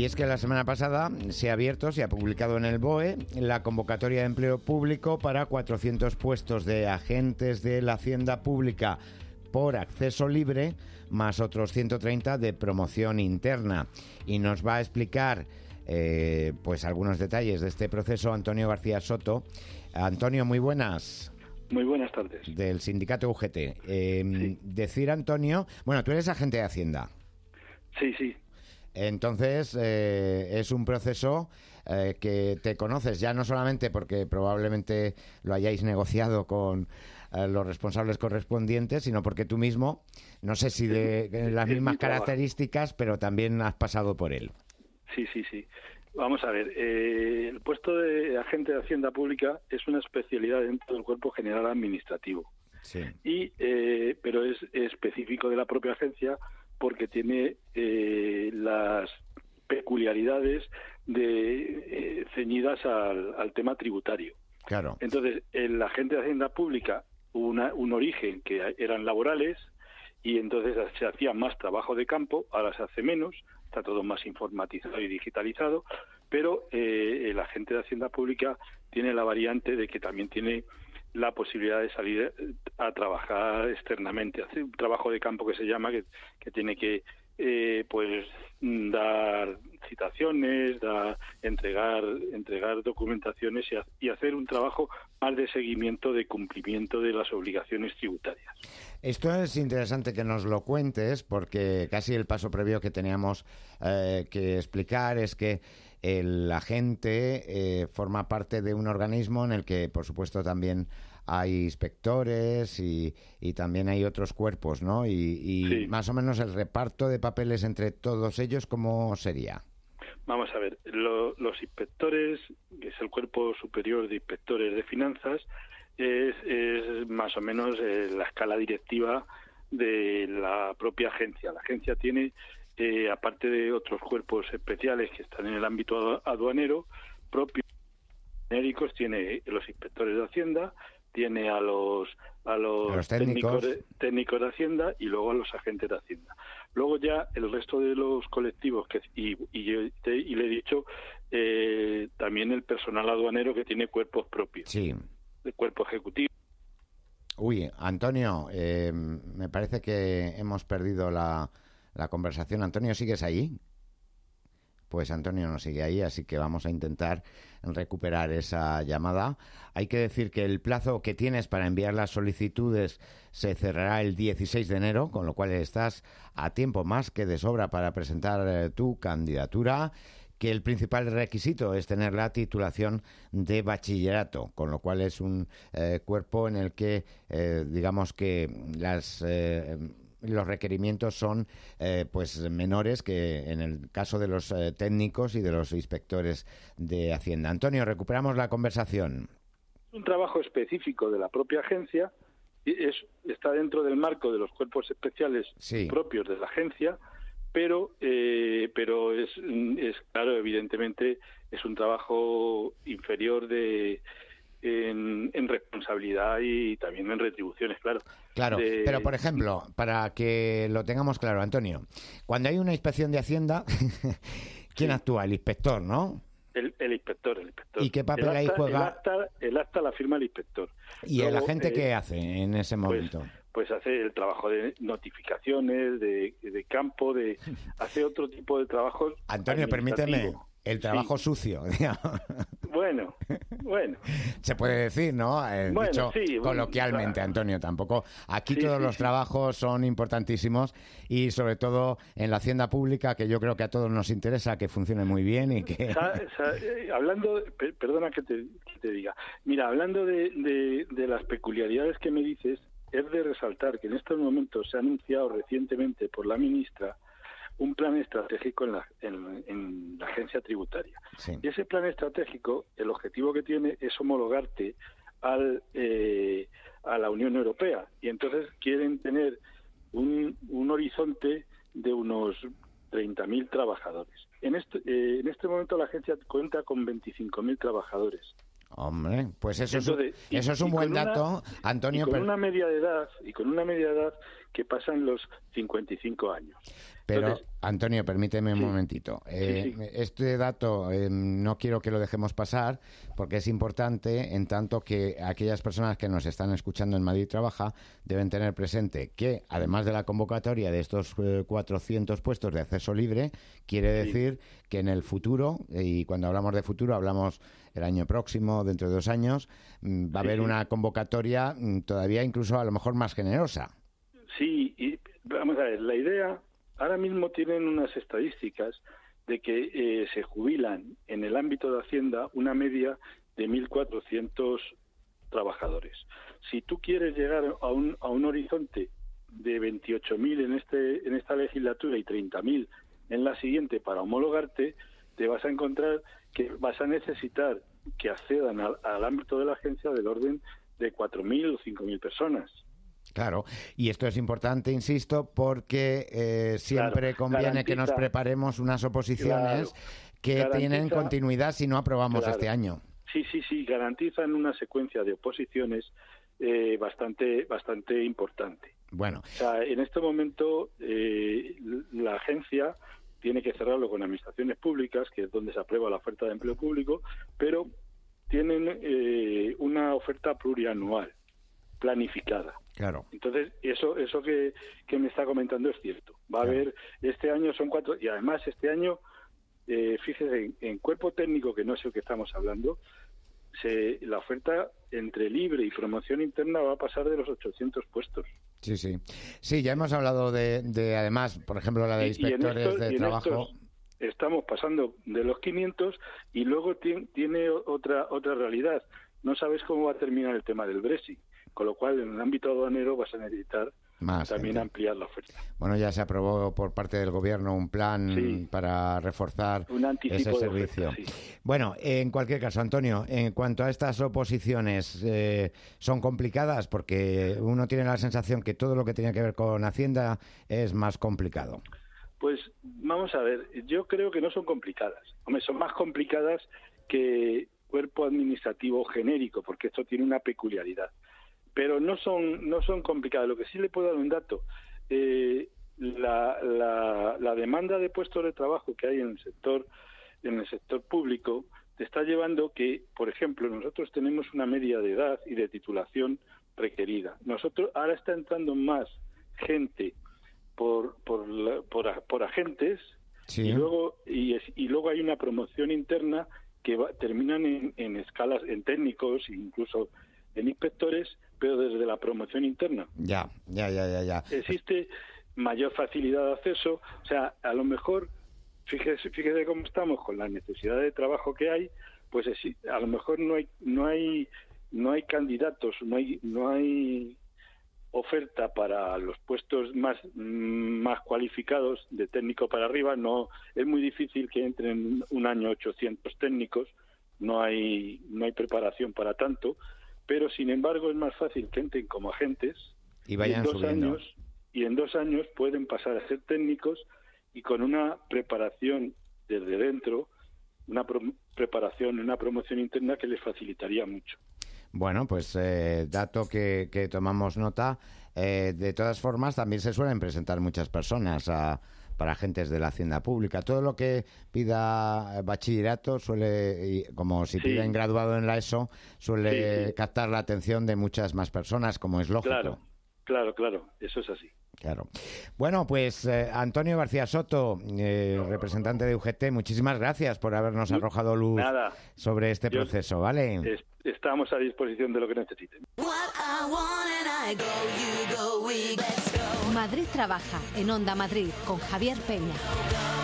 es que la semana pasada se ha publicado en el BOE la convocatoria de empleo público para 400 puestos de agentes de la Hacienda Pública por acceso libre, más otros 130 de promoción interna. Y nos va a explicar pues algunos detalles de este proceso Antonio García Soto. Antonio, muy buenas. Muy buenas tardes. Del sindicato UGT. Sí. Decir, Antonio, bueno, tú eres agente de Hacienda. Sí, sí. Entonces, es un proceso que te conoces ya no solamente porque probablemente lo hayáis negociado con los responsables correspondientes, sino porque tú mismo, no sé si de las mismas características, pero también has pasado por él. Sí. Vamos a ver, el puesto de agente de Hacienda Pública es una especialidad dentro del Cuerpo General Administrativo. Sí. Pero es específico de la propia agencia porque tiene las peculiaridades ceñidas al tema tributario. Claro. Entonces, el agente de Hacienda Pública hubo un origen que eran laborales y entonces se hacía más trabajo de campo, ahora se hace menos, está todo más informatizado y digitalizado, pero el agente de Hacienda Pública tiene la variante de que también tiene la posibilidad de salir a trabajar externamente, hacer un trabajo de campo que se llama, que tiene que pues dar citaciones, entregar documentaciones y hacer un trabajo más de seguimiento de cumplimiento de las obligaciones tributarias. Esto es interesante que nos lo cuentes porque casi el paso previo que teníamos que explicar es que el agente forma parte de un organismo en el que, por supuesto, también hay inspectores y también hay otros cuerpos, ¿no? Y sí. Más o menos el reparto de papeles entre todos ellos, ¿cómo sería? Vamos a ver, los inspectores, que es el Cuerpo Superior de Inspectores de Finanzas, es más o menos la escala directiva de la propia agencia. La agencia tiene, aparte de otros cuerpos especiales que están en el ámbito aduanero, propios genéricos, tiene los inspectores de Hacienda, tiene a los técnicos de Hacienda y luego a los agentes de Hacienda. Luego ya el resto de los colectivos y le he dicho también el personal aduanero que tiene cuerpos propios. Sí. El cuerpo ejecutivo. Uy, Antonio, me parece que hemos perdido la conversación. Antonio, ¿sigues ahí? Pues Antonio no sigue ahí, así que vamos a intentar recuperar esa llamada. Hay que decir que el plazo que tienes para enviar las solicitudes se cerrará el 16 de enero, con lo cual estás a tiempo más que de sobra para presentar tu candidatura, que el principal requisito es tener la titulación de bachillerato, con lo cual es un cuerpo en el que, digamos que los requerimientos son pues menores que en el caso de los técnicos y de los inspectores de Hacienda. Antonio, recuperamos la conversación. Un trabajo específico de la propia agencia, está dentro del marco de los cuerpos especiales propios de la agencia, pero es claro, evidentemente es un trabajo inferior en responsabilidad y también en retribuciones, claro. Claro, pero por ejemplo, para que lo tengamos claro, Antonio, cuando hay una inspección de Hacienda, ¿quién actúa? El inspector, ¿no? El inspector. ¿Y qué papel ahí juega? El acta la firma el inspector. ¿Y luego, el agente qué hace en ese momento? Pues hace el trabajo de notificaciones, de campo, hace otro tipo de trabajos. Antonio, permíteme, el trabajo sucio. Bueno. Se puede decir, ¿no? Dicho coloquialmente, Antonio, tampoco. Aquí todos los trabajos son importantísimos y sobre todo en la hacienda pública, que yo creo que a todos nos interesa que funcione muy bien y que... Hablando, perdona que te diga, mira, hablando de las peculiaridades que me dices, es de resaltar que en estos momentos se ha anunciado recientemente por la ministra un plan estratégico en la agencia tributaria. Sí. Y ese plan estratégico, el objetivo que tiene es homologarte a la Unión Europea. Y entonces quieren tener un horizonte de unos 30.000 trabajadores. En este momento la agencia cuenta con 25.000 trabajadores. Hombre, pues eso es un buen dato, Antonio. Y con una media de edad que pasan los 55 años. Pero, Entonces, Antonio, permíteme un sí, momentito. sí. Este dato no quiero que lo dejemos pasar porque es importante, en tanto que aquellas personas que nos están escuchando en Madrid Trabaja deben tener presente que, además de la convocatoria de estos 400 puestos de acceso libre, quiere decir que en el futuro, y cuando hablamos de futuro hablamos el año próximo, dentro de 2 años, va a haber una convocatoria todavía incluso a lo mejor más generosa. Sí, y vamos a ver, la idea, ahora mismo tienen unas estadísticas de que se jubilan en el ámbito de Hacienda una media de 1.400 trabajadores. Si tú quieres llegar a un horizonte de 28.000 en esta legislatura y 30.000 en la siguiente para homologarte, te vas a encontrar que vas a necesitar que accedan al ámbito de la agencia del orden de 4.000 o 5.000 personas. Claro, y esto es importante, insisto, porque siempre conviene que nos preparemos unas oposiciones que tienen continuidad si no aprobamos este año. Sí, garantizan una secuencia de oposiciones bastante importante. Bueno. O sea, en este momento la agencia tiene que cerrarlo con administraciones públicas, que es donde se aprueba la oferta de empleo público, pero tienen una oferta plurianual, planificada. Claro. Entonces, eso que me está comentando es cierto. Va a haber, este año son 4, y además este año, fíjese, en cuerpo técnico, que no sé de qué estamos hablando, la oferta entre libre y promoción interna va a pasar de los 800 puestos. Sí, ya hemos hablado de además, por ejemplo, la de inspectores de trabajo. Estamos pasando de los 500 y luego tiene otra realidad. No sabes cómo va a terminar el tema del Brexit, con lo cual en el ámbito aduanero vas a necesitar también ampliar la oferta. Bueno, ya se aprobó por parte del Gobierno un plan para reforzar ese servicio. Oferta, sí. Bueno, en cualquier caso, Antonio, en cuanto a estas oposiciones, ¿son complicadas? Porque uno tiene la sensación que todo lo que tiene que ver con Hacienda es más complicado. Pues vamos a ver, yo creo que no son complicadas. Hombre, son más complicadas que cuerpo administrativo genérico, porque esto tiene una peculiaridad. Pero no son complicadas. Lo que sí le puedo dar un dato, la demanda de puestos de trabajo que hay en el sector público te está llevando que, por ejemplo, nosotros tenemos una media de edad y de titulación requerida. Nosotros ahora está entrando más gente por agentes, sí. y luego hay una promoción interna que terminan en escalas, en técnicos e incluso en inspectores, pero desde la promoción interna. Ya. Existe mayor facilidad de acceso, o sea, a lo mejor, fíjese cómo estamos con la necesidad de trabajo que hay, pues a lo mejor no hay candidatos, no hay oferta para los puestos más cualificados de técnico para arriba. No, es muy difícil que entren un año 800 técnicos, no hay preparación para tanto, pero sin embargo es más fácil que entren como agentes y vayan subiendo. Y en 2 años pueden pasar a ser técnicos y con una preparación desde dentro, una promoción interna que les facilitaría mucho. Bueno, pues dato que tomamos nota. De todas formas, también se suelen presentar muchas personas para agentes de la Hacienda Pública. Todo lo que pida bachillerato suele, como si piden graduado en la ESO, suele captar la atención de muchas más personas, como es lógico. Claro, eso es así. Claro. Bueno, pues Antonio García Soto, representante de UGT, muchísimas gracias por habernos arrojado luz sobre este proceso, ¿vale? Estamos a disposición de lo que necesiten. Madrid Trabaja, en Onda Madrid, con Javier Peña.